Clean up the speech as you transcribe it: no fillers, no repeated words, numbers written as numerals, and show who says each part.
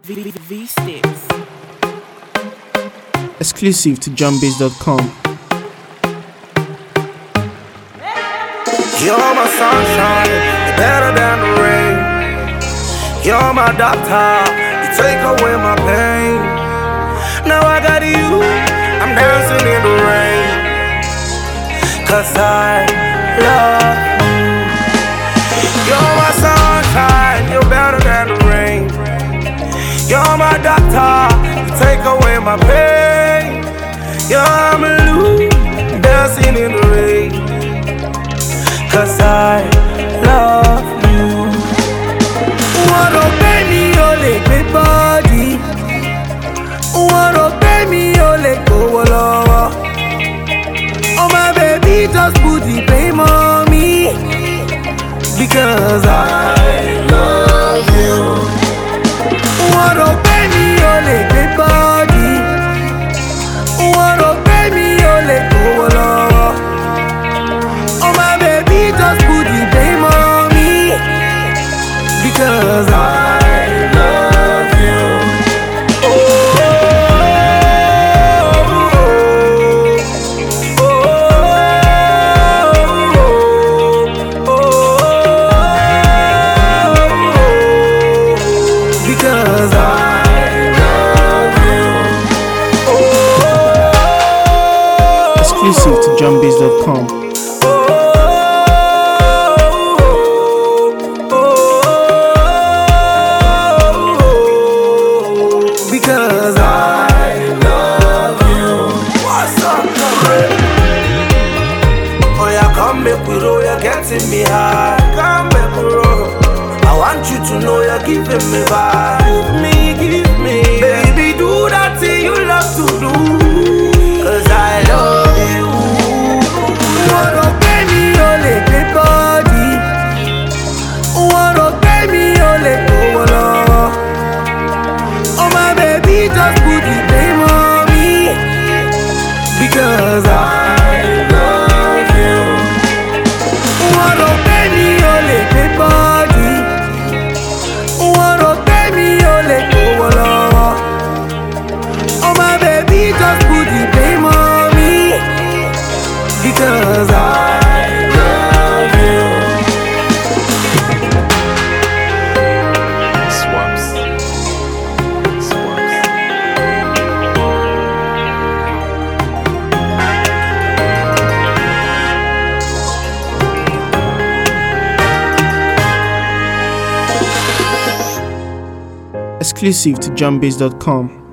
Speaker 1: V-Sticks.
Speaker 2: Exclusive to JohnBase.com.
Speaker 3: You're my sunshine, you're better than the rain. You're my doctor, you take away my pain. Now I got you, I'm dancing in the rain. 'Cause I love you. You're my sunshine, you're better than the rain. You're my doctor, you take away my pain. You're my Lou, dancing in the rain. 'Cause I love you. Wanna pay me only big body. Wanna pay me only go lower. Oh my baby, just put the blame on me. Because I love you. Wanna pay me only big body. Wanna pay me only go lower. Oh my baby, just put the blame on me. Because I love you. Oh, oh, oh, oh, because I love you. Oh,
Speaker 2: Exclusive to JohnBase.com.
Speaker 3: Because I love you. What's up, oh yeah, come back with all you're getting me high. Come back with all. I want you to know you're giving me vibe. Give me, baby, do that thing you love to do. 'Cause I love you. Wanna pay me only big body. Wanna pay me only go along. Oh my baby, just put the blame on me. Because I love you. Wanna pay me only big body. Wanna pay me only go along. Oh my baby, just put the blame on me. Because I love you.
Speaker 4: Swaps.
Speaker 2: Exclusive to JohnBase.com.